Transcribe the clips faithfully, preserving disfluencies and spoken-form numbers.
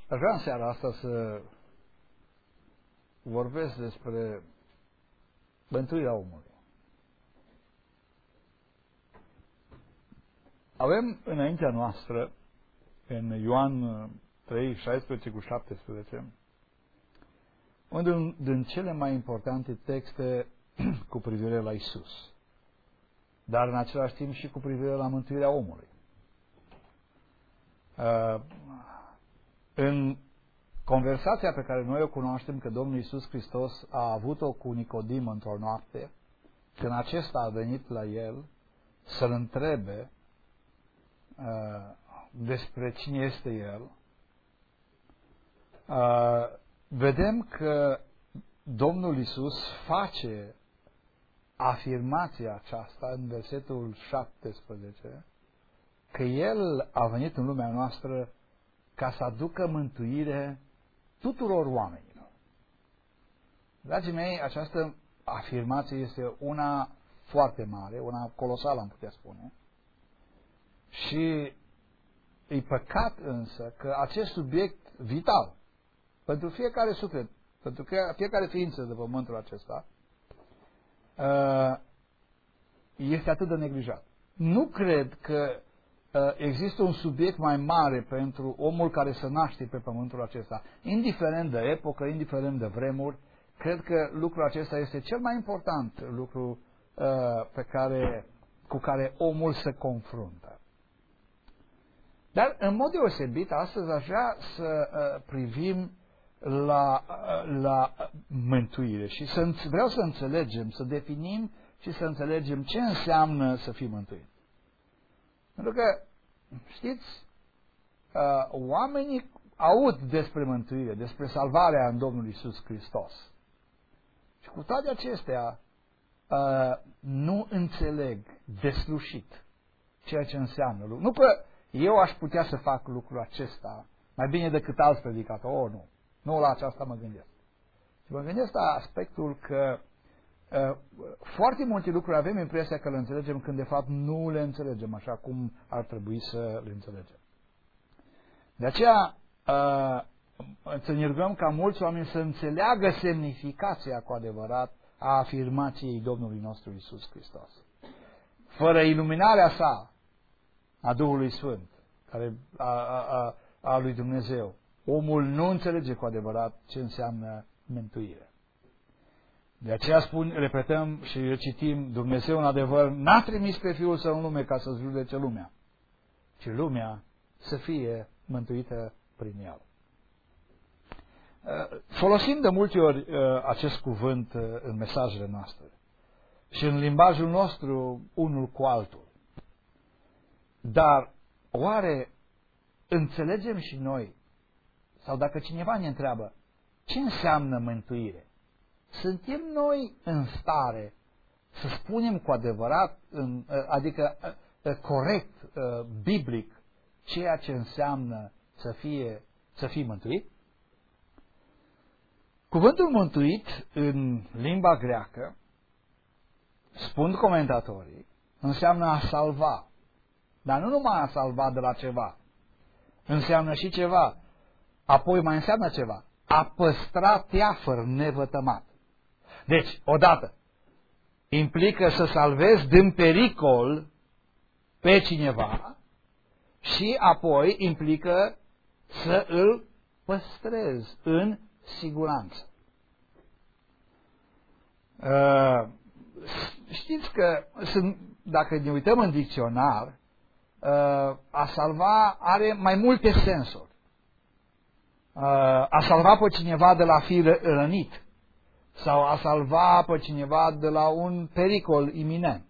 Aș vrea în seara asta să vorbesc despre mântuirea omului. Avem înaintea noastră, în Ioan trei, șaisprezece cu șaptesprezece, unul din cele mai importante texte cu privire la Isus, dar în același timp și cu privire la mântuirea omului. Uh, în conversația pe care noi o cunoaștem, că Domnul Iisus Hristos a avut-o cu Nicodim într-o noapte, când acesta a venit la el să-l întrebe uh, despre cine este el, uh, vedem că Domnul Iisus face afirmația aceasta în versetul șaptesprezece, că El a venit în lumea noastră ca să aducă mântuire tuturor oamenilor. Dragii mei, această afirmație este una foarte mare, una colosală, am putea spune, și e păcat însă că acest subiect vital pentru fiecare suflet, pentru fiecare ființă de pământul acesta, este atât de neglijat. Nu cred că există un subiect mai mare pentru omul care se naște pe pământul acesta. Indiferent de epocă, indiferent de vremuri, cred că lucrul acesta este cel mai important lucru pe care, cu care omul se confruntă. Dar, în mod deosebit, astăzi aș vrea să privim la, la mântuire și să, vreau să înțelegem, să definim și să înțelegem ce înseamnă să fii mântuit. Pentru că, știți, oamenii aud despre mântuire, despre salvarea în Domnul Iisus Hristos. Și cu toate acestea, nu înțeleg deslușit ceea ce înseamnă. Nu că eu aș putea să fac lucrul acesta mai bine decât alți predicatori. Oh, nu. Nu la aceasta mă gândesc. Și mă gândesc la aspectul că uh, foarte multe lucruri avem impresia că le înțelegem când de fapt nu le înțelegem așa cum ar trebui să le înțelegem. De aceea uh, să ne rugăm ca mulți oameni să înțeleagă semnificația cu adevărat a afirmației Domnului nostru Iisus Hristos. Fără iluminarea sa, a Duhului Sfânt, care a, a, a, a lui Dumnezeu, omul nu înțelege cu adevărat ce înseamnă mântuire. De aceea spun, repetăm și citim, Dumnezeu în adevăr n-a trimis pe Fiul Său în lume ca să judece lumea, ci lumea să fie mântuită prin El. Folosim de multe ori acest cuvânt în mesajele noastre și în limbajul nostru unul cu altul. Dar oare înțelegem și noi, sau dacă cineva ne întreabă ce înseamnă mântuire, suntem noi în stare să spunem cu adevărat, adică corect, biblic, ceea ce înseamnă să fie, să fii mântuit? Cuvântul mântuit în limba greacă, spun comentatorii, înseamnă a salva. Dar nu numai a salva de la ceva, înseamnă și ceva, apoi mai înseamnă ceva, a păstra teafăr nevătămat. Deci, odată, implică să salvezi din pericol pe cineva și apoi implică să îl păstrezi în siguranță. Uh, știți că sunt, dacă ne uităm în dicționar, a salva are mai multe sensuri. A salva pe cineva de la fi rănit sau a salva pe cineva de la un pericol iminent.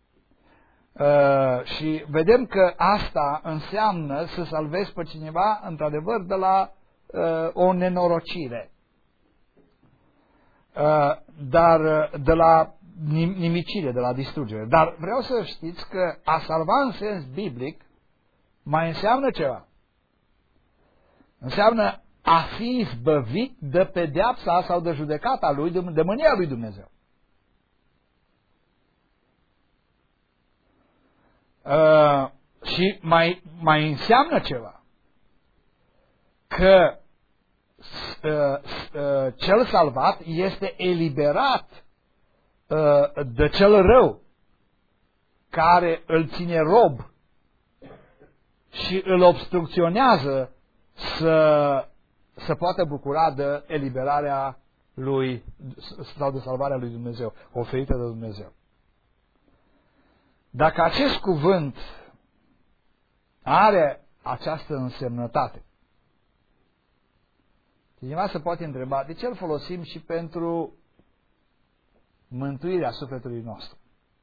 Și vedem că asta înseamnă să salvezi pe cineva într-adevăr de la o nenorocire. Dar de la nimicire, de la distrugere. Dar vreau să știți că a salva în sens biblic mai înseamnă ceva. Înseamnă a fi izbăvit de pedeapsa sau de judecata lui, de mânia lui Dumnezeu. Uh, și mai, mai înseamnă ceva. Că cel salvat este eliberat de cel rău care îl ține rob și îl obstrucționează să, să poată bucura de eliberarea lui sau de salvarea lui Dumnezeu, oferită de Dumnezeu. Dacă acest cuvânt are această însemnătate, cineva se poate întreba de ce îl folosim și pentru mântuirea sufletului nostru.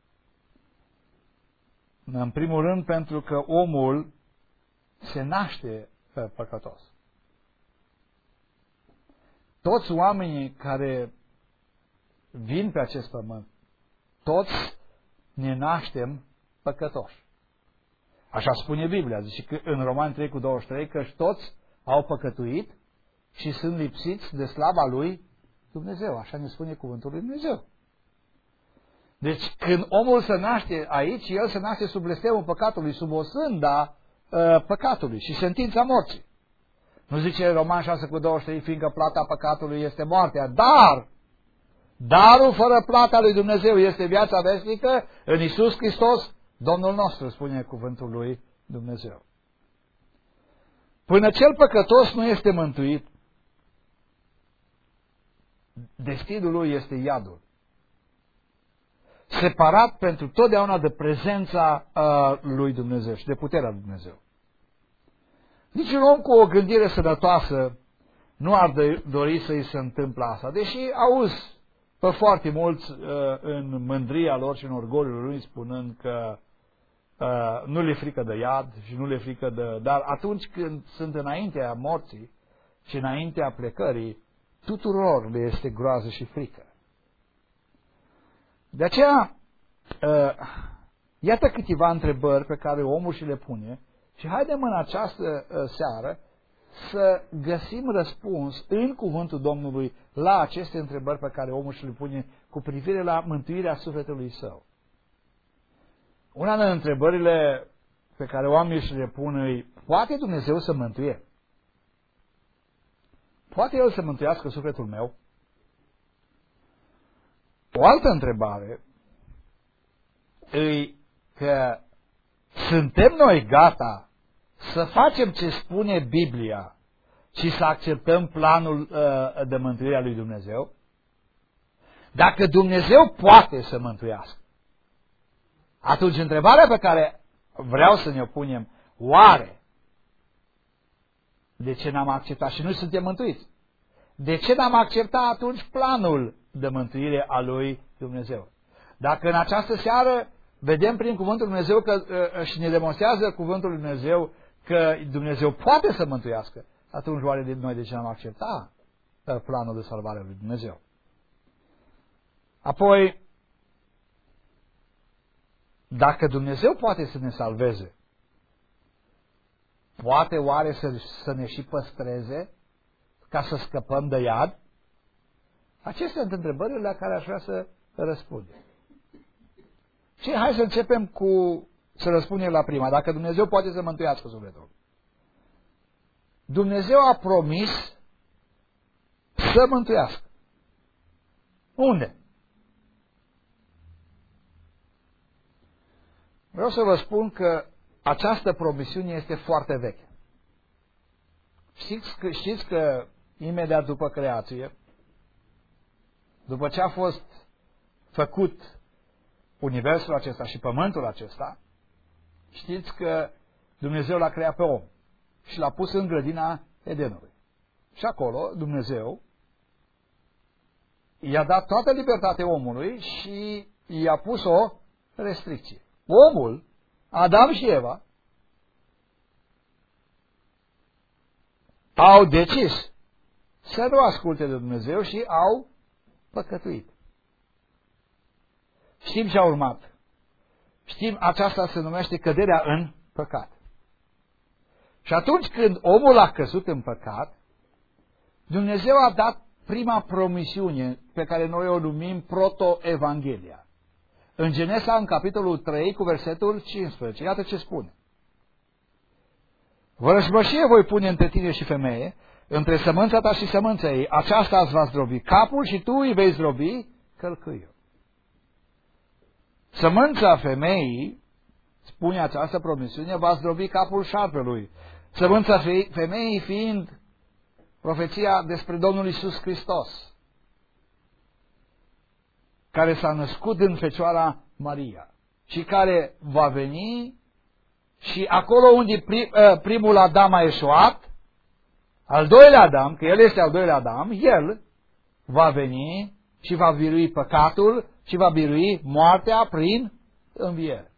În primul rând pentru că omul se naște păcătos. Toți oamenii care vin pe acest pământ, toți ne naștem păcătoși. Așa spune Biblia, zice că în Romani trei cu douăzeci și trei, că toți au păcătuit și sunt lipsiți de slava lui Dumnezeu. Așa ne spune cuvântul lui Dumnezeu. Deci când omul se naște aici, el se naște sub blestemul păcatului, sub o sânda uh, păcatului și sentința morții. Nu zice Roman șase cu douăzeci și trei, fiindcă plata păcatului este moartea, dar darul fără plata lui Dumnezeu este viața veșnică în Iisus Hristos, Domnul nostru, spune cuvântul lui Dumnezeu. Până cel păcătos nu este mântuit, destinul lui este iadul. Separat pentru totdeauna de prezența uh, lui Dumnezeu și de puterea lui Dumnezeu. Niciun om cu o gândire sănătoasă nu ar dori să îi se întâmple asta, deși auzi pe foarte mulți uh, în mândria lor și în orgoliul lui spunând că uh, nu le frică de iad și nu le frică de... Dar atunci când sunt înaintea morții și înaintea plecării, tuturor le este groază și frică. De aceea, uh, iată câteva întrebări pe care omul și le pune și haidem în această uh, seară să găsim răspuns în cuvântul Domnului la aceste întrebări pe care omul și le pune cu privire la mântuirea sufletului său. Una din întrebările pe care oamenii și le pun e, poate Dumnezeu să mântuie? Poate El să mântuiască sufletul meu? O altă întrebare e că suntem noi gata să facem ce spune Biblia și să acceptăm planul uh, de mântuire a lui Dumnezeu? Dacă Dumnezeu poate să mântuiască, atunci întrebarea pe care vreau să ne o punem, oare de ce n-am acceptat și noi suntem mântuiți? De ce n-am acceptat atunci planul de mântuire a lui Dumnezeu? Dacă în această seară vedem prin cuvântul lui Dumnezeu că, uh, și ne demonstrează cuvântul lui Dumnezeu că Dumnezeu poate să mântuiască, atunci oare de noi de ce n-am acceptat uh, planul de salvare a lui Dumnezeu? Apoi, dacă Dumnezeu poate să ne salveze, poate oare să, să ne și păstreze ca să scăpăm de iad? Acestea sunt întrebările la care aș vrea să răspundem. Și hai să începem cu să răspundem la prima. Dacă Dumnezeu poate să mântuiască sufletul. Dumnezeu a promis să mântuiască. Unde? Vreau să vă spun că această promisiune este foarte veche. Știți că, știți că imediat după creație, după ce a fost făcut universul acesta și pământul acesta, știți că Dumnezeu l-a creat pe om și l-a pus în grădina Edenului. Și acolo Dumnezeu i-a dat toată libertatea omului și i-a pus o restricție. Omul, Adam și Eva, au decis să nu asculte de Dumnezeu și au păcătuit. Știm ce a urmat. Știm, aceasta se numește căderea în păcat. Și atunci când omul a căzut în păcat, Dumnezeu a dat prima promisiune pe care noi o numim proto-evanghelia. În Genesa, în capitolul trei, cu versetul cincisprezece, iată ce spune. Vrăjmășie voi pune între tine și femeie între sămânța ta și sămânța ei, aceasta îți va zdrobi capul și tu îi vei zdrobi călcâiul. Sămânța femeii, spune această promisiune, va zdrobi capul șarpelui. Sămânța femeii fiind profeția despre Domnul Iisus Hristos, care s-a născut în Fecioara Maria și care va veni și acolo unde primul Adam a eșuat, al doilea Adam, că el este al doilea Adam, el va veni și va birui păcatul și va birui moartea prin înviere.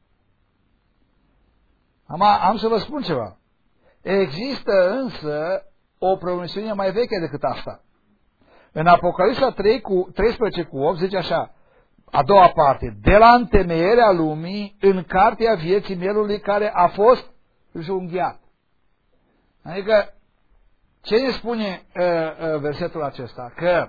Am, am să vă spun ceva. Există însă o promisiune mai veche decât asta. În Apocalipsa trei cu, treisprezece cu opt zice așa, a doua parte, de la întemeierea lumii în cartea vieții mielului care a fost junghiat. Adică, ce ne spune uh, uh, versetul acesta? Că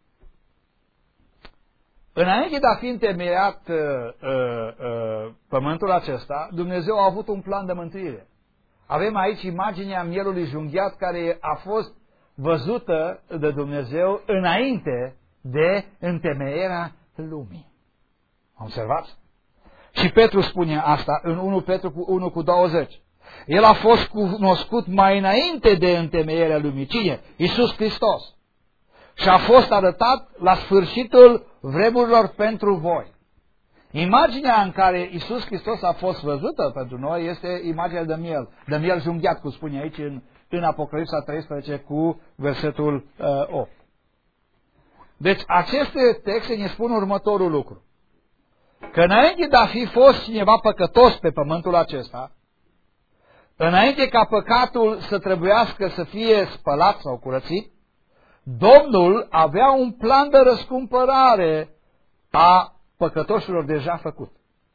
înainte de a fi întemeiat uh, uh, uh, pământul acesta, Dumnezeu a avut un plan de mântuire. Avem aici imaginea mielului junghiat care a fost văzută de Dumnezeu înainte de întemeierea lumii. Observați? Și Petru spune asta în unu Petru unu cu douăzeci. El a fost cunoscut mai înainte de întemeierea lumii. Cine? Iisus Hristos. Și a fost arătat la sfârșitul vremurilor pentru voi. Imaginea în care Iisus Hristos a fost văzută pentru noi este imaginea de miel, de miel junghiat, cum spune aici în, în Apocalipsa treisprezece cu versetul uh, opt. Deci aceste texte ne spun următorul lucru. Că înainte de a fi fost cineva păcătos pe pământul acesta, înainte ca păcatul să trebuiască să fie spălat sau curățit, Domnul avea un plan de răscumpărare a păcătoșilor deja făcut.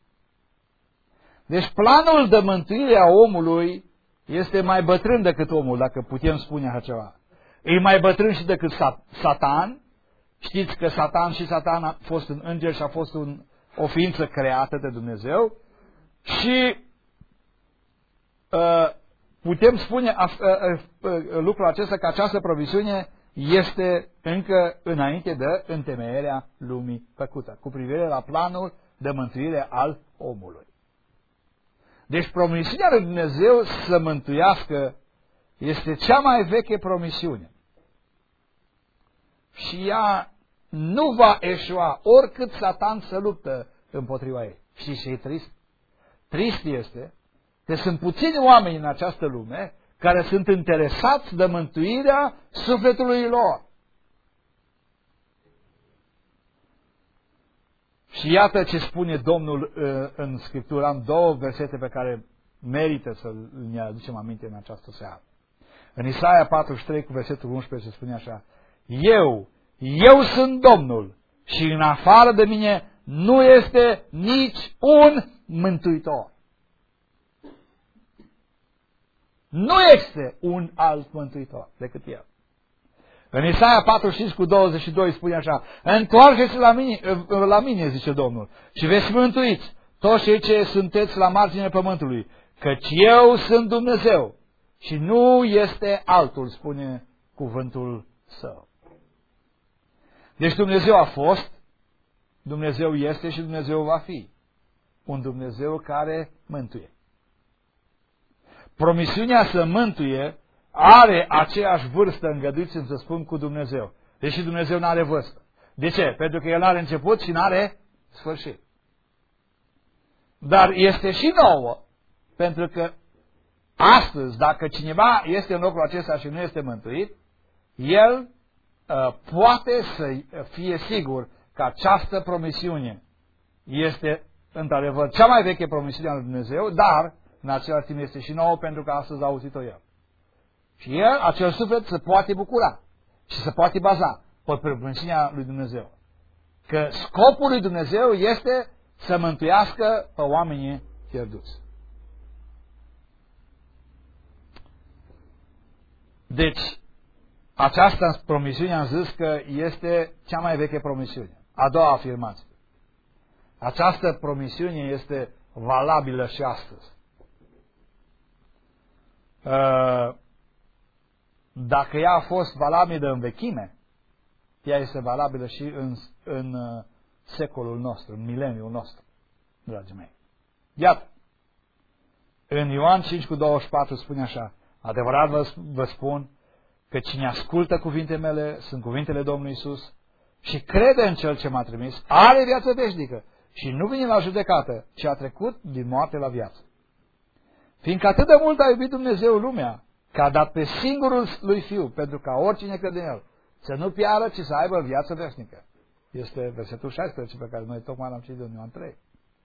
Deci planul de mântuire a omului este mai bătrân decât omul, dacă putem spune așa ceva. E mai bătrân și decât Satan. Știți că Satan și Satan a fost un înger și a fost un, o ființă creată de Dumnezeu. Și uh, putem spune uh, uh, uh, lucrul acesta, că această provisiune este încă înainte de întemeierea lumii făcută, cu privire la planul de mântuire al omului. Deci promisiunea lui Dumnezeu să mântuiască este cea mai veche promisiune. Și ea nu va eșua oricât Satan să luptă împotriva ei. Știți ce e trist? Trist este că sunt puțini oameni în această lume care sunt interesați de mântuirea sufletului lor. Și iată ce spune Domnul în Scriptură. Am două versete pe care merită să ne aducem aminte în această seară. În Isaia patruzeci și trei cu versetul unsprezece se spune așa: Eu, eu sunt Domnul și în afară de mine nu este nici un mântuitor. Nu este un alt mântuitor decât El. În Isaia patruzeci și cinci cu douăzeci și doi spune așa: Întoarceți la mine, la mine, zice Domnul, și veți fi mântuiți toți cei ce sunteți la marginea pământului, căci eu sunt Dumnezeu și nu este altul, spune cuvântul Său. Deci Dumnezeu a fost, Dumnezeu este și Dumnezeu va fi. Un Dumnezeu care mântuie. Promisiunea să mântuie are aceeași vârstă, îngăduiți-mi să spun, cu Dumnezeu. Deși Dumnezeu nu are vârstă. De ce? Pentru că El nu are început și nu are sfârșit. Dar este și nouă, pentru că astăzi, dacă cineva este în locul acesta și nu este mântuit, el uh, poate să fie sigur că această promisiune este într-adevăr cea mai veche promisiune a lui Dumnezeu, dar în același timp este și nouă, pentru că astăzi a auzit-o el. Și el, acel suflet, se poate bucura și se poate baza pe promisiunea lui Dumnezeu. Că scopul lui Dumnezeu este să mântuiască pe oamenii pierduți. Deci, această promisiune, am zis că este cea mai veche promisiune. A doua afirmație. Această promisiune este valabilă și astăzi. Uh, dacă ea a fost valabilă în vechime, ea este valabilă și în, în uh, secolul nostru, în mileniul nostru, dragii mei. Iată, în Ioan cinci cu douăzeci și patru spune așa: adevărat vă, vă spun că cine ascultă cuvintele mele, sunt cuvintele Domnului Iisus, și crede în Cel ce m-a trimis, are viață veșnică și nu vine la judecată, ci a trecut din moarte la viață. Fiindcă atât de mult a iubit Dumnezeu lumea, că a dat pe singurul lui Fiu, pentru ca oricine crede în El să nu piară, ci să aibă viață veșnică. Este versetul șaisprezece pe care noi tocmai l-am citit în Ioan trei.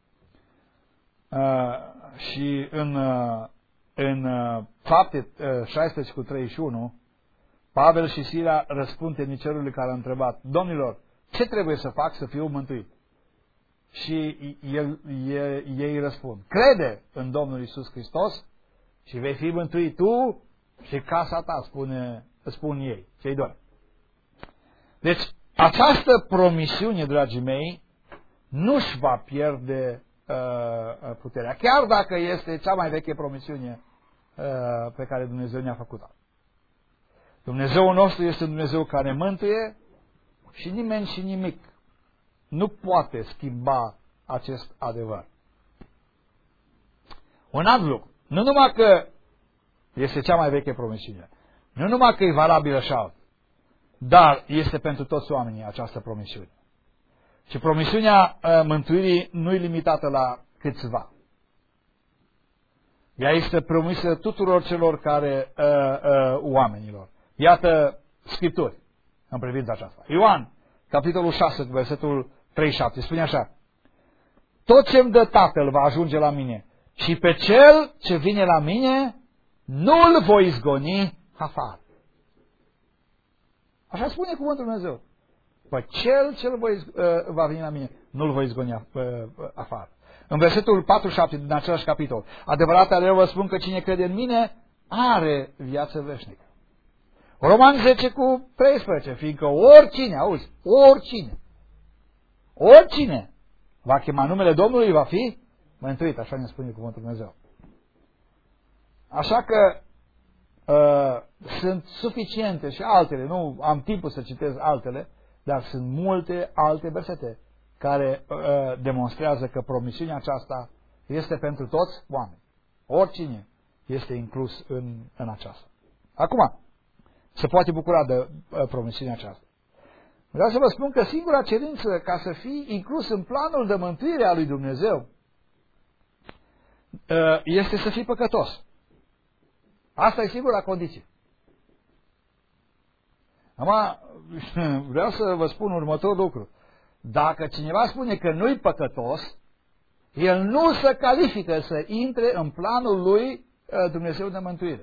Uh, și în, uh, în uh, Fapte uh, șaisprezece cu treizeci și unu, Pavel și Sila răspund temnicerului care a întrebat: domnilor, ce trebuie să fac să fiu mântuit? Și el, el, ei răspund: crede în Domnul Iisus Hristos și vei fi mântuit tu și casa ta, spune, spun ei, cei doi. Deci, această promisiune, dragii mei, nu-și va pierde uh, puterea, chiar dacă este cea mai veche promisiune uh, pe care Dumnezeu ne-a făcut-o. Dumnezeul nostru este un Dumnezeu care mântuie și nimeni și nimic nu poate schimba acest adevăr. Un alt lucru, nu numai că este cea mai veche promisiune, nu numai că e valabilă și alt, dar este pentru toți oamenii această promisiune. Și promisiunea uh, mântuirii nu e limitată la câțiva. Ea este promisă tuturor celor care, uh, uh, oamenilor. Iată Scripturi în privința aceasta. Ioan, capitolul șase, versetul treizeci și șapte, spune așa: tot ce-mi dă Tatăl va ajunge la mine și pe cel ce vine la mine nu-l voi izgoni afară. Așa spune cuvântul Dumnezeu. Pe cel ce voi, uh, va veni la mine nu-l voi izgoni uh, afară. În versetul patruzeci și șapte din același capitol: adevărat, eu vă spun că cine crede în mine are viață veșnică. Roman zece cu treisprezece, fiindcă oricine, auzi, oricine, oricine va chema numele Domnului va fi mântuit, așa ne spune cuvântul Dumnezeu. Așa că uh, sunt suficiente și altele, nu am timpul să citez altele, dar sunt multe alte versete care uh, demonstrează că promisiunea aceasta este pentru toți oameni. Oricine este inclus în, în aceasta. Acum, se poate bucura de uh, promisiunea aceasta. Vreau să vă spun că singura cerință ca să fii inclus în planul de mântuire a lui Dumnezeu uh, este să fii păcătos. Asta e singura condiție. Acum, vreau să vă spun următorul lucru. Dacă cineva spune că nu-i păcătos, el nu se califică să intre în planul lui uh, Dumnezeu de mântuire.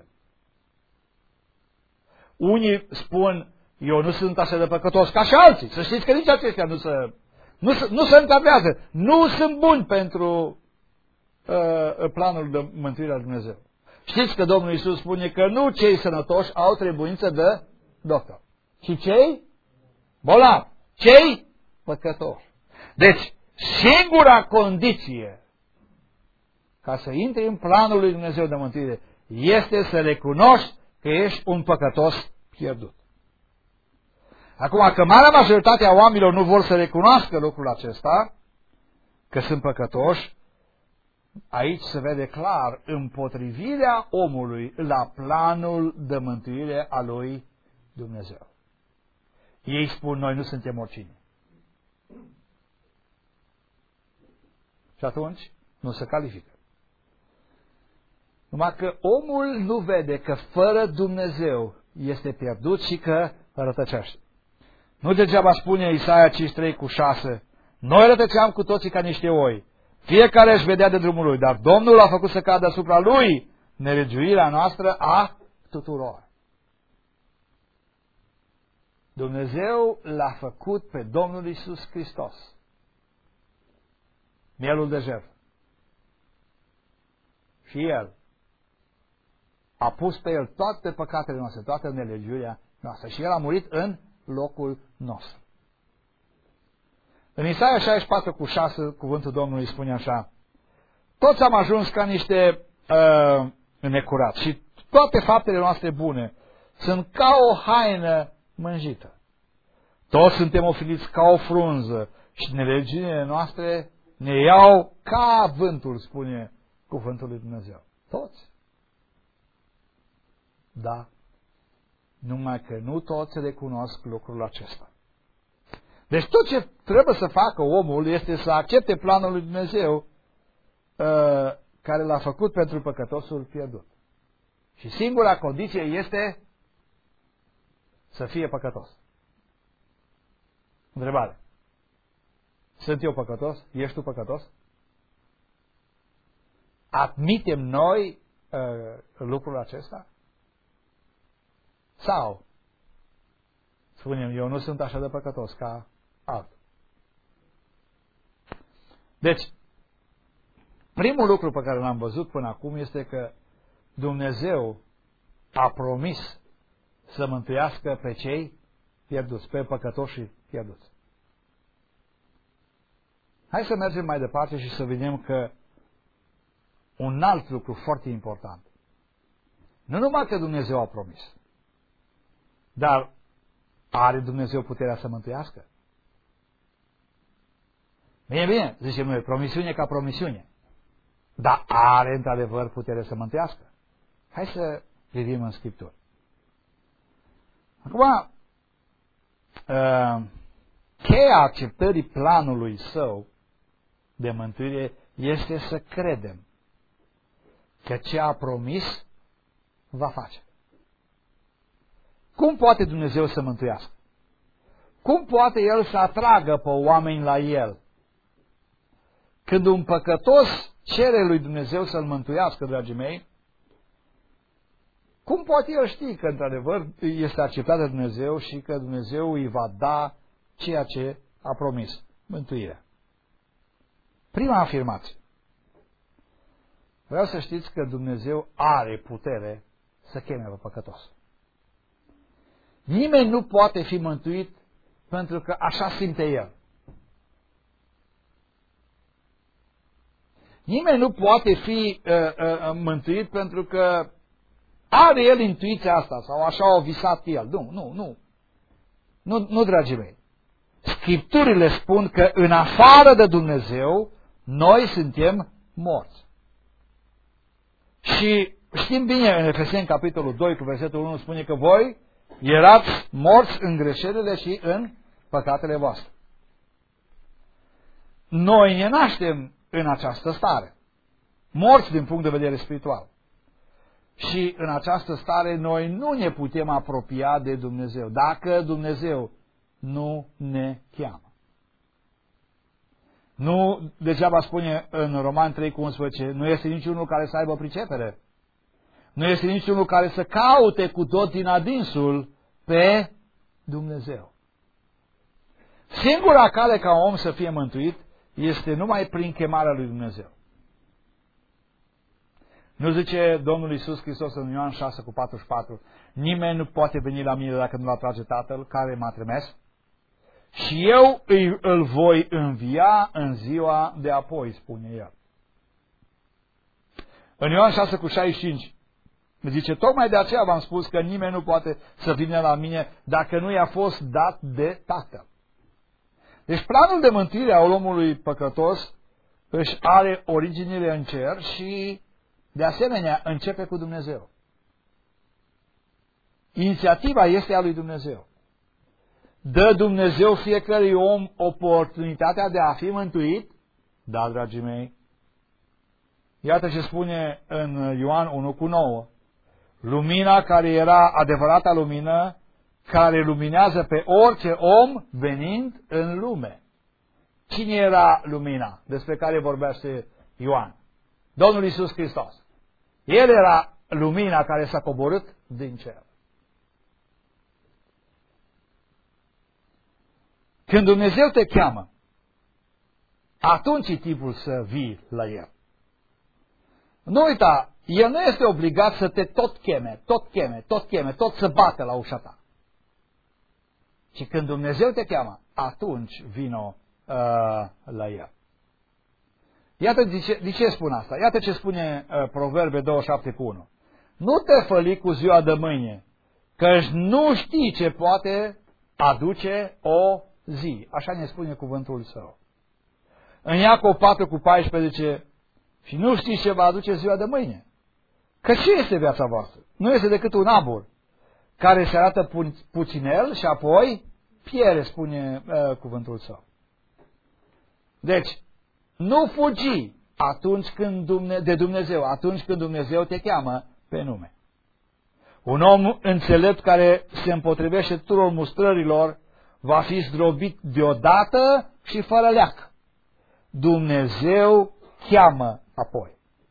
Unii spun: eu nu sunt așa de păcătos ca și alții. Să știți că nici aceștia nu se, nu se, nu se încadrează. Nu sunt buni pentru uh, planul de mântuire al Dumnezeu. Știți că Domnul Iisus spune că nu cei sănătoși au trebuință de doctor, ci cei bolnavi, cei păcătoși. Deci, singura condiție ca să intri în planul lui Dumnezeu de mântuire este să recunoști că ești un păcătos pierdut. Acum, că marea majoritate a oamenilor nu vor să recunoască lucrul acesta, că sunt păcătoși, aici se vede clar împotrivirea omului la planul de mântuire a lui Dumnezeu. Ei spun: noi nu suntem oricine. Și atunci nu se califică. Numai că omul nu vede că fără Dumnezeu este pierdut și că rătăcește. Nu degeaba spune Isaia cincizeci și trei cu șase: noi rătăceam cu toții ca niște oi, fiecare își vedea de drumul lui, dar Domnul a făcut să cadă asupra lui nelegiuirea noastră a tuturor. Dumnezeu l-a făcut pe Domnul Iisus Hristos mielul de jertfă. Și El a pus pe El toate păcatele noastre, toată nelegiuirea noastră. Și El a murit în locul nostru. În Isaia șaizeci și patru cu șase, cuvântul Domnului spune așa: toți am ajuns ca niște uh, necurați și toate faptele noastre bune sunt ca o haină mânjită. Toți suntem ofiliți ca o frunză și nelegiunile noastre ne iau ca vântul, spune cuvântul lui Dumnezeu. Toți. Da. Numai că nu toți recunosc lucrul acesta. Deci tot ce trebuie să facă omul este să accepte planul lui Dumnezeu uh, care l-a făcut pentru păcătosul pierdut. Și singura condiție este să fie păcătos. Întrebare. Sunt eu păcătos? Ești tu păcătos? Admitem noi uh, lucrul acesta? Sau spunem, eu nu sunt așa de păcătos ca altul. Deci, primul lucru pe care l-am văzut până acum este că Dumnezeu a promis să mântuiască pe cei pierduți, pe păcătoșii pierduți. Hai să mergem mai departe și să vedem că un alt lucru foarte important. Nu numai că Dumnezeu a promis, dar are Dumnezeu puterea să mântuiască? Bine, bine, zicem noi, promisiune ca promisiune. Dar are într-adevăr putere să mântuiască? Hai să privim în Scriptură. Acum, cheia acceptării planului său de mântuire este să credem că ce a promis va face. Cum poate Dumnezeu să mântuiască? Cum poate El să atragă pe oameni la El? Când un păcătos cere lui Dumnezeu să-l mântuiască, dragii mei, cum poate el ști că într-adevăr este acceptat de Dumnezeu și că Dumnezeu îi va da ceea ce a promis, mântuirea? Prima afirmație. Vreau să știți că Dumnezeu are putere să cheme pe păcătos. Nimeni nu poate fi mântuit pentru că așa simte el. Nimeni nu poate fi uh, uh, mântuit pentru că are el intuiția asta sau așa a visat el. Nu, nu, nu. Nu, nu, dragii mei. Scripturile spun că în afară de Dumnezeu noi suntem morți. Și știm bine în Efeseni capitolul doi cu versetul unu spune că voi erați morți în greșelile și în păcatele voastre. Noi ne naștem în această stare, morți din punct de vedere spiritual. Și în această stare noi nu ne putem apropia de Dumnezeu, dacă Dumnezeu nu ne cheamă. Nu degeaba spune în Roman trei cu unsprezece, nu este niciunul care să aibă pricepere. Nu este niciunul care să caute cu tot din adinsul pe Dumnezeu. Singura cale ca om să fie mântuit este numai prin chemarea lui Dumnezeu. Nu zice Domnul Iisus Hristos în Ioan șase cu patruzeci și patru, nimeni nu poate veni la mine dacă nu-l atrage Tatăl care m-a trimis și eu îi, îl voi învia în ziua de apoi, spune el. În Ioan șase cu șaizeci și cinci zice, tocmai de aceea v-am spus că nimeni nu poate să vină la mine dacă nu i-a fost dat de Tatăl. Deci planul de mântuire a omului păcătos își are originile în cer și de asemenea începe cu Dumnezeu. Inițiativa este a lui Dumnezeu. Dă Dumnezeu fiecărui om oportunitatea de a fi mântuit? Da, dragii mei. Iată ce spune în Ioan unu cu nouă. Lumina care era adevărata lumină, care luminează pe orice om venind în lume. Cine era lumina despre care vorbește Ioan? Domnul Iisus Hristos. El era lumina care s-a coborât din cer. Când Dumnezeu te cheamă, atunci e timpul să vii la El. Nu uita, El nu este obligat să te tot cheme, tot cheme, tot cheme, tot să bate la ușa ta. Și când Dumnezeu te cheamă, atunci vino uh, la El. Iată de ce, de ce spun asta. Iată ce spune uh, Proverbe douăzeci și șapte cu unu. Nu te făli cu ziua de mâine, căci nu știi ce poate aduce o zi. Așa ne spune cuvântul Său. În Iacov patru cu paisprezece, și nu știți ce va aduce ziua de mâine. Că ce este viața voastră? Nu este decât un abur care se arată pu puținel și apoi piere, spune uh, cuvântul Său. Deci, nu fugi atunci când Dumne de Dumnezeu, atunci când Dumnezeu te cheamă pe nume. Un om înțelept care se împotrivește tuturor mustrărilor va fi zdrobit deodată și fără leac. Dumnezeu cheamă apoi.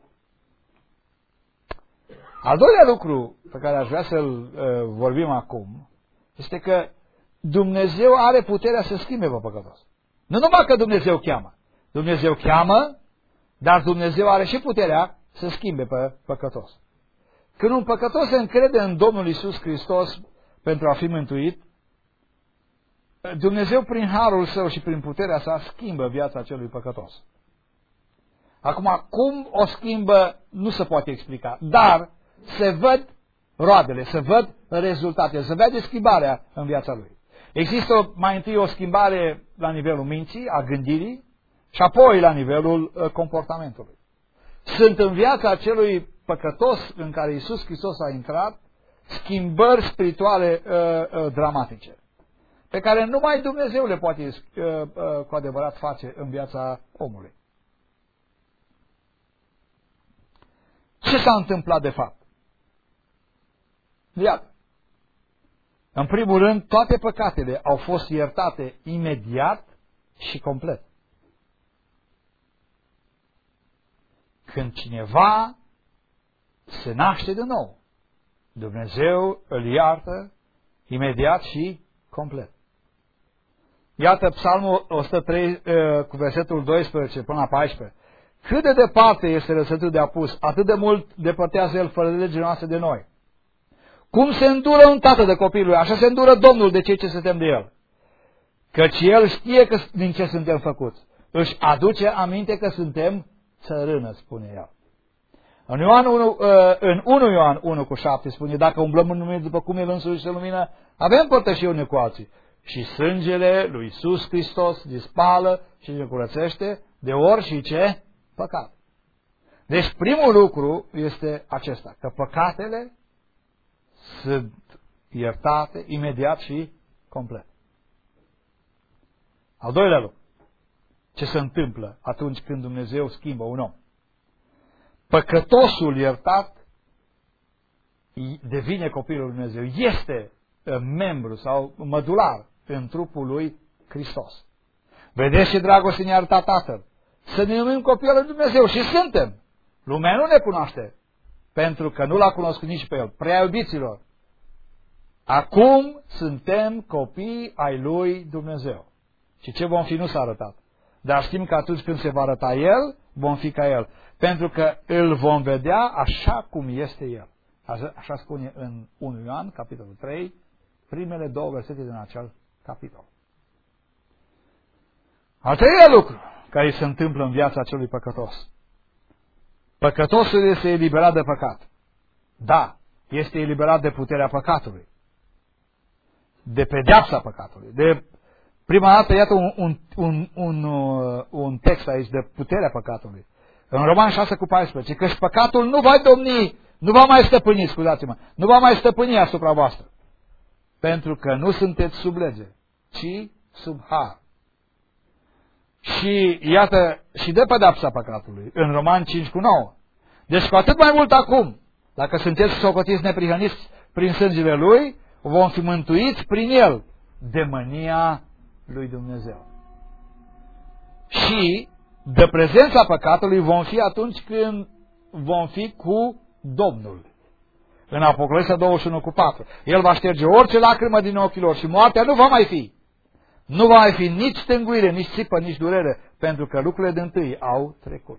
Al doilea lucru pe care aș vrea să-l uh, vorbim acum este că Dumnezeu are puterea să schimbe pe păcătos. Nu numai că Dumnezeu cheamă. Dumnezeu cheamă, dar Dumnezeu are și puterea să schimbe pe păcătos. Când un păcătos se încrede în Domnul Iisus Hristos pentru a fi mântuit, Dumnezeu prin harul Său și prin puterea Sa schimbă viața acelui păcătos. Acum, cum o schimbă, nu se poate explica, dar se văd roadele, se văd rezultatele, se vede schimbarea în viața lui. Există mai întâi o schimbare la nivelul minții, a gândirii, și apoi la nivelul uh, comportamentului. Sunt în viața acelui păcătos în care Iisus Hristos a intrat schimbări spirituale uh, uh, dramatice, pe care numai Dumnezeu le poate uh, uh, cu adevărat face în viața omului. Ce s-a întâmplat de fapt? Iată. În primul rând, toate păcatele au fost iertate imediat și complet. Când cineva se naște din nou, Dumnezeu îl iartă imediat și complet. Iată Psalmul o sută trei cu versetul doisprezece până la paisprezece. Cât de departe este răsătul de apus, atât de mult depărtează El fără de legile noastre de noi. Cum se îndură un tată de copilul, așa se îndură Domnul de cei ce se tem de El. Căci El știe că din ce suntem făcuți. Își aduce aminte că suntem țărână, spune El. În, Ioan unu, în unu Ioan unu cu șapte spune, dacă umblăm în lumină după cum El însuși se lumină, avem părtășie unii cu alții. Și sângele lui Iisus Hristos dispală și ne curățește de orice păcat. Deci primul lucru este acesta, că păcatele sunt iertate imediat și complet. Al doilea lucru, ce se întâmplă atunci când Dumnezeu schimbă un om? Păcătosul iertat devine copilul lui Dumnezeu, este membru sau mădular în trupul lui Hristos. Vedeți ce dragoste ne-a arătat Tatăl? Să ne numim copiii lui Dumnezeu și suntem. Lumea nu ne cunoaște, pentru că nu l-a cunoscut nici pe El. Prea iubiților, acum suntem copii ai lui Dumnezeu. Și ce vom fi nu s-a arătat. Dar știm că atunci când se va arăta El, vom fi ca El. Pentru că îl vom vedea așa cum este El. Așa, așa spune în unu Ioan, capitolul trei, primele două versete din acel capitol. Al treilea lucru care se întâmplă în viața acelui păcătos. Păcătosul este eliberat de păcat. Da, este eliberat de puterea păcatului. De pedeapsa păcatului. De prima dată, iată un, un, un, un, un text aici de puterea păcatului. În Roman șase cu paisprezece, căci păcatul nu va domni, nu va mai stăpâni, scuzați-mă, nu va mai stăpâni asupra voastră. Pentru că nu sunteți sub lege, ci sub har. Și iată, și de pedapsa păcatului, în Roman cinci cu nouă. Deci cu atât mai mult acum, dacă sunteți socotiți neprihăniți prin sângele Lui, vom fi mântuiți prin El, de mânia lui Dumnezeu. Și de prezența păcatului vom fi atunci când vom fi cu Domnul. În Apocalipsa douăzeci și unu cu patru. El va șterge orice lacrimă din ochii lor și moartea nu va mai fi. Nu va mai fi nici stânguire, nici țipă, nici durere, pentru că lucrurile dintâi au trecut.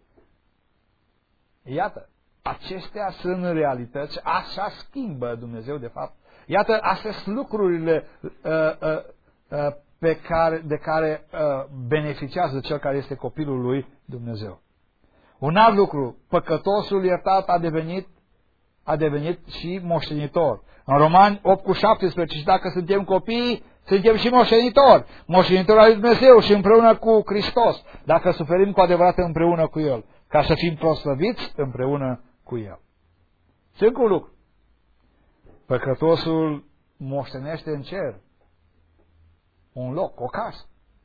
Iată, acestea sunt realități, așa schimbă Dumnezeu de fapt. Iată, astea sunt lucrurile uh, uh, uh, pe care, de care uh, beneficiază cel care este copilul lui Dumnezeu. Un alt lucru, păcătosul iertat a devenit a devenit și moștenitor. În Romani opt cu șaptesprezece, și dacă suntem copii, suntem și moștenitori. Moștenitori al lui Dumnezeu și împreună cu Hristos, dacă suferim cu adevărat împreună cu El, ca să fim proslăviți împreună cu El. Și încă un lucru. Păcătosul moștenește în cer un loc, o casă.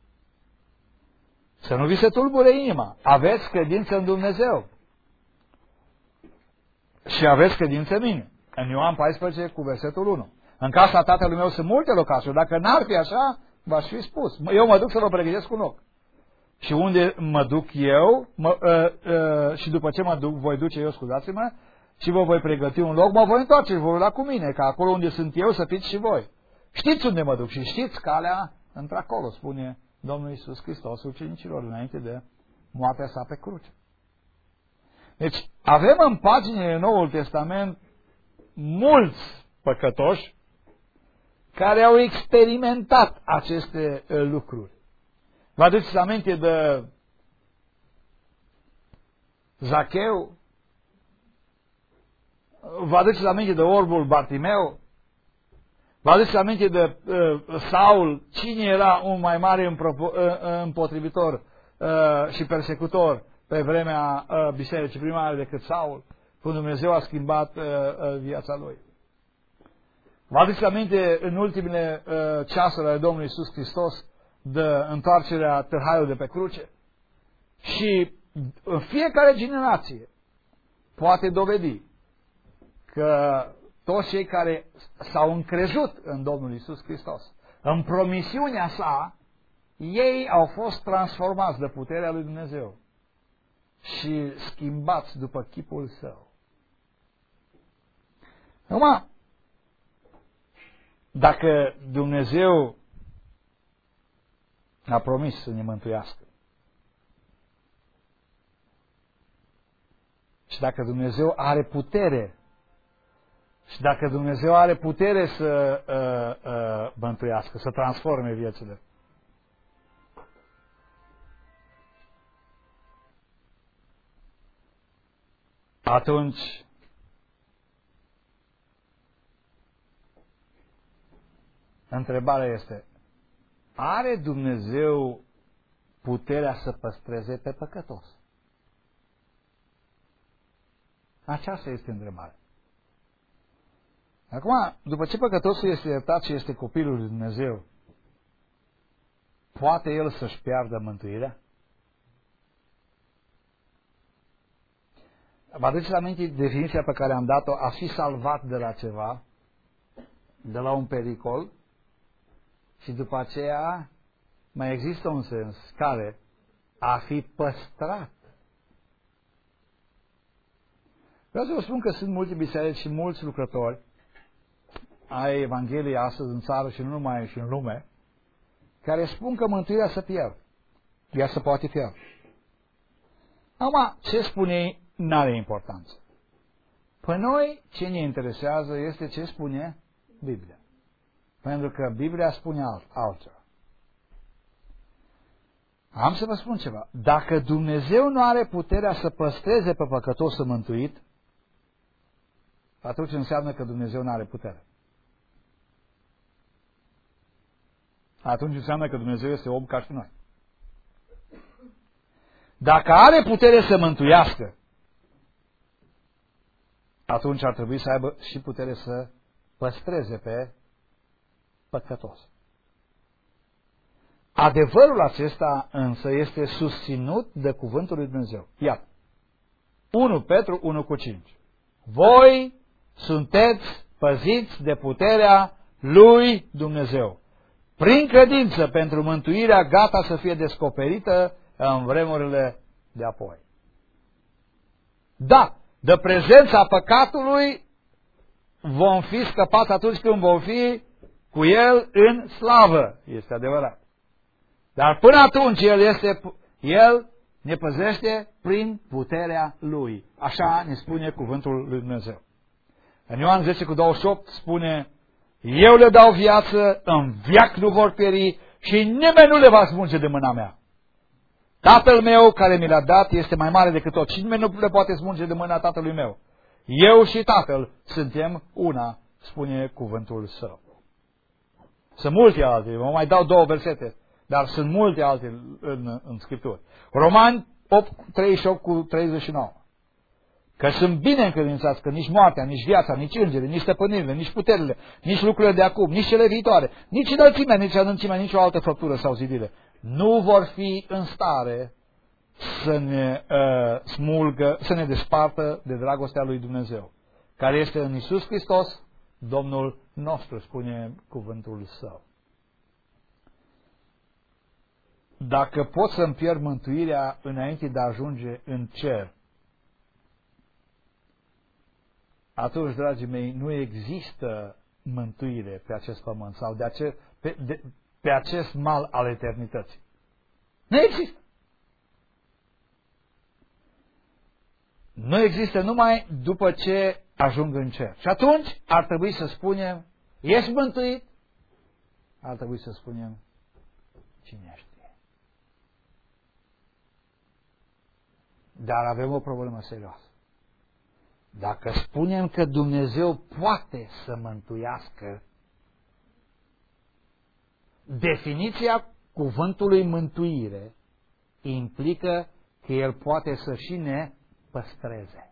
Să nu vi se tulbure inima. Aveți credință în Dumnezeu. Și aveți credință în mine. În Ioan paisprezece cu versetul unu. În casa tatălui meu sunt multe locașuri. Dacă n-ar fi așa, v-aș fi spus. Eu mă duc să vă pregătesc un loc. Și unde mă duc eu, mă, uh, uh, și după ce mă duc, voi duce eu, scuzați-mă, și vă voi pregăti un loc, mă voi întoarce și vă voi lua cu mine, ca acolo unde sunt eu să fiți și voi. Știți unde mă duc și știți calea într-acolo, spune Domnul Iisus Hristos ucenicilor înainte de moartea sa pe cruce. Deci avem în paginile Noul Testament mulți păcătoși care au experimentat aceste lucruri. Vă aduceți aminte de Zacheu? Vă aduceți aminte de orbul Bartimeu? Vă aduceți aminte de uh, Saul? Cine era un mai mare împotrivitor uh, și persecutor pe vremea uh, bisericii primare decât Saul? Când Dumnezeu a schimbat uh, uh, viața lui. Vă aduceți aminte în ultimele uh, ceasuri ale Domnului Iisus Hristos de întoarcerea târhaiului de pe cruce? Și în fiecare generație poate dovedi că toți cei care s-au încrezut în Domnul Iisus Hristos, în promisiunea sa, ei au fost transformați de puterea lui Dumnezeu și schimbați după chipul său. Numai, dacă Dumnezeu a promis să ne mântuiască și dacă Dumnezeu are putere și dacă Dumnezeu are putere să uh, uh, mântuiască, să transforme viețile, atunci întrebarea este: are Dumnezeu puterea să păstreze pe păcătos? Aceasta este întrebarea. Acum, după ce păcătosul este iertat și este copilul lui Dumnezeu, poate el să-și piardă mântuirea? Vă aduceți aminte definiția pe care am dat-o, a fi salvat de la ceva, de la un pericol, și după aceea mai există un sens care a fi păstrat. Vreau să vă spun că sunt multe biserici și mulți lucrători ai Evangheliei astăzi în țară și nu numai și în lume, care spun că mântuirea se pierde. Ea se poate pierde. Acum, ce spune ei n-are importanță. Pe noi, ce ne interesează este ce spune Biblia. Pentru că Biblia spune alt, altceva. Am să vă spun ceva. Dacă Dumnezeu nu are puterea să păstreze pe păcătosul mântuit, atunci înseamnă că Dumnezeu nu are putere. Atunci înseamnă că Dumnezeu este om ca și noi. Dacă are putere să mântuiască, atunci ar trebui să aibă și putere să păstreze pe păcătos. Adevărul acesta însă este susținut de cuvântul lui Dumnezeu. Iată, unu Petru unu cu cinci. Voi sunteți păziți de puterea lui Dumnezeu, prin credință pentru mântuirea gata să fie descoperită în vremurile de apoi. Da, de prezența păcatului vom fi scăpați atunci când vom fi cu El în slavă. Este adevărat. Dar până atunci El, este, El ne păzește prin puterea Lui. Așa ne spune cuvântul lui Dumnezeu. În Ioan zece cu douăzeci și opt spune: eu le dau viață, în veac nu vor pieri și nimeni nu le va smulge de mâna mea. Tatăl meu care mi l-a dat este mai mare decât tot și nimeni nu le poate smulge de mâna Tatălui meu. Eu și Tatăl suntem una, spune cuvântul Său. Sunt multe alte, vă mai dau două versete, dar sunt multe alte în, în Scripturi. Romani opt, treizeci și opt cu treizeci și nouă. Că sunt bine încredințați că nici moartea, nici viața, nici îngerii, nici stăpânirile, nici puterile, nici lucrurile de acum, nici cele viitoare, nici înălțimea, nici adâncimea, nici o altă făptură sau zidire nu vor fi în stare să ne uh, smulgă, să ne despartă de dragostea lui Dumnezeu, care este în Iisus Hristos, Domnul nostru, spune cuvântul Său. Dacă pot să-mi pierd mântuirea înainte de a ajunge în cer, atunci, dragii mei, nu există mântuire pe acest pământ sau de ace- pe, de, pe acest mal al eternității. Nu există. Nu există numai după ce ajung în cer. Și atunci ar trebui să spunem, ești mântuit? Ar trebui să spunem, cine știe. Dar avem o problemă serioasă. Dacă spunem că Dumnezeu poate să mântuiască, definiția cuvântului mântuire implică că El poate să și ne păstreze.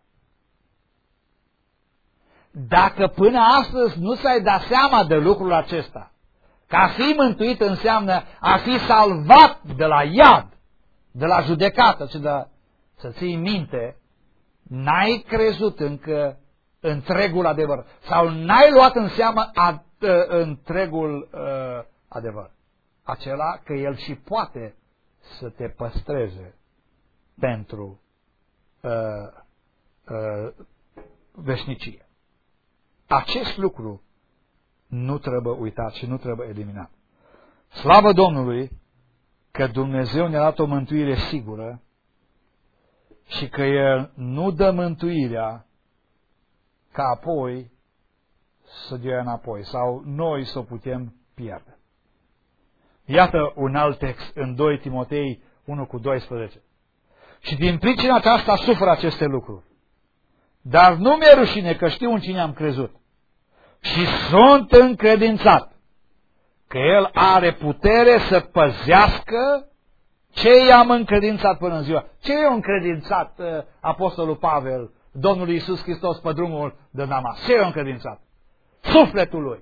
Dacă până astăzi nu ți-ai dat seama de lucrul acesta, că a fi mântuit înseamnă a fi salvat de la iad, de la judecată, ci de, să ții minte, n-ai crezut încă întregul adevăr sau n-ai luat în seamă ad, uh, întregul uh, adevăr. Acela că El și poate să te păstreze pentru uh, uh, veșnicie. Acest lucru nu trebuie uitat și nu trebuie eliminat. Slavă Domnului că Dumnezeu ne-a dat o mântuire sigură și că El nu dă mântuirea ca apoi să dea înapoi sau noi să o putem pierde. Iată un alt text în doi Timotei unu cu doisprezece. Și din pricina aceasta suferă aceste lucruri. Dar nu mi-e rușine că știu în cine am crezut și sunt încredințat că El are putere să păzească ce i-am încredințat până în ziua. Ce i-a încredințat uh, Apostolul Pavel Domnul Iisus Hristos pe drumul de Damas? Ce i-a încredințat? Sufletul lui.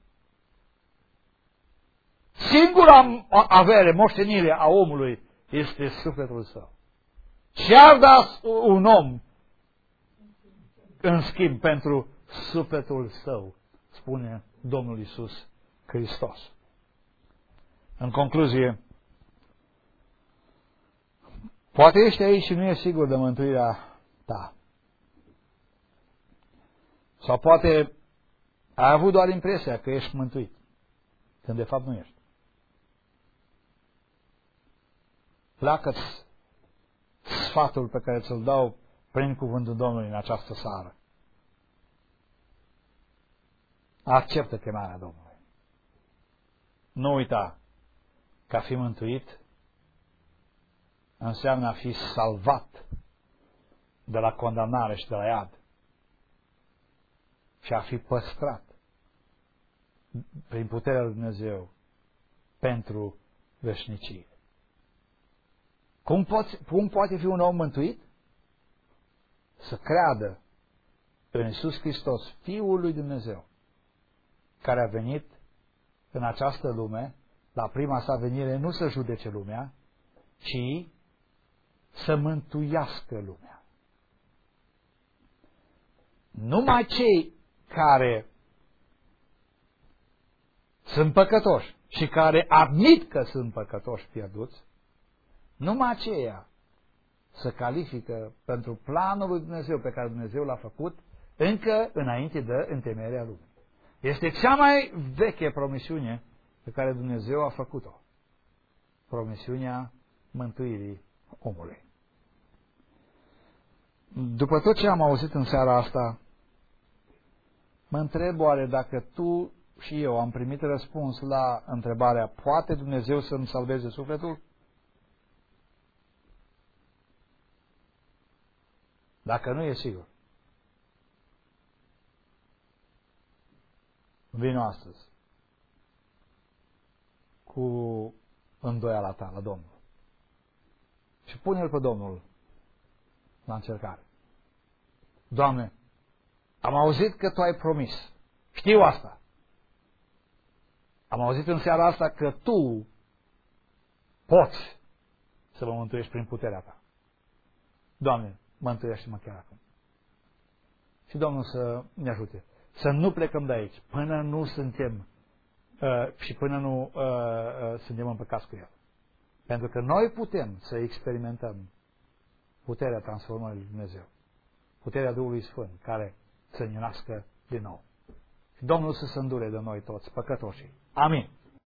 Singura avere, moștenire a omului este sufletul său. Ce-ar da un om în schimb pentru sufletul său, spune Domnul Iisus Hristos. În concluzie, poate ești aici și nu ești sigur de mântuirea ta. Sau poate ai avut doar impresia că ești mântuit, când de fapt nu ești. Pleacă-ți sfatul pe care ți-l dau prin cuvântul Domnului în această seară. Acceptă chemarea Domnului. Nu uita că a fi mântuit înseamnă a fi salvat de la condamnare și de la iad și a fi păstrat prin puterea lui Dumnezeu pentru veșnicie. Cum, poți, cum poate fi un om mântuit? Să creadă în Iisus Hristos, Fiul lui Dumnezeu, care a venit în această lume, la prima sa venire, nu să judece lumea, ci să mântuiască lumea. Numai cei care sunt păcătoși și care admit că sunt păcătoși pierduți, numai aceia se califică pentru planul lui Dumnezeu pe care Dumnezeu l-a făcut încă înainte de întemeierea lumii. Este cea mai veche promisiune pe care Dumnezeu a făcut-o. Promisiunea mântuirii omului. După tot ce am auzit în seara asta, mă întreb oare dacă tu și eu am primit răspuns la întrebarea, poate Dumnezeu să-mi salveze sufletul? Dacă nu, e sigur. Vino astăzi cu îndoiala ta la Domnul și pune-L pe Domnul la încercare. Doamne, am auzit că Tu ai promis. Știu asta. Am auzit în seara asta că Tu poți să mă mântuiești prin puterea Ta. Doamne, mântuiește-mă chiar acum. Și Domnul să ne ajute. Să nu plecăm de aici până nu suntem uh, și până nu uh, uh, suntem împăcați cu El. Pentru că noi putem să experimentăm puterea transformării lui Dumnezeu. Puterea Duhului Sfânt care să ne nască din nou. Și Domnul să se îndure de noi toți păcătoșii. Amin.